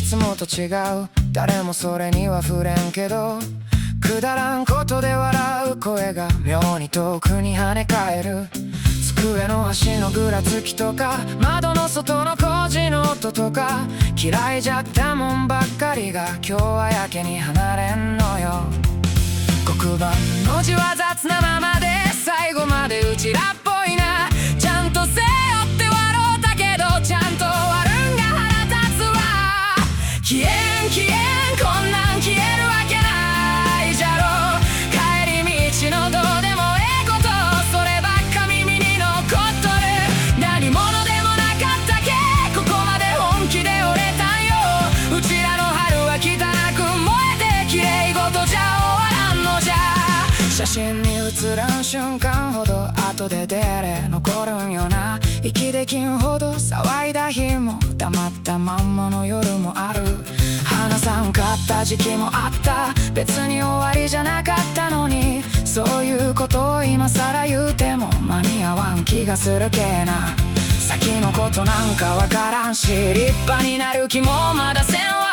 つもと違う。誰もそれには触れんけど、くだらんことで笑う声が妙に遠くに跳ね返る。机の端のぐらつきとか、窓の外の工事の音とか、嫌いじゃったもんばっかりが今日はやけに離れんのよ。黒板の字は雑なままで最後までうちらっぽいな。ちゃんと背負って笑うたけどちゃんと割るんが腹立つわ。消えん消えんこんなん消えるわけないじゃろ。帰り道のどうでもええことそればっか耳に残っとる。何者でもなかったけここまで本気で折れたんよ。うちらの春は汚く燃えて綺麗事じゃ終わらんのじゃ。写真に写らん瞬間ほど後でデレ残るんよな。息できんほど騒いだ日も黙ったまんまの夜もある。話さんかった時期もあった。別に終わりじゃなかったのに、そういうことを今さら言うても間に合わん気がするけな。先のことなんかわからんし立派になる気もまだせんわ。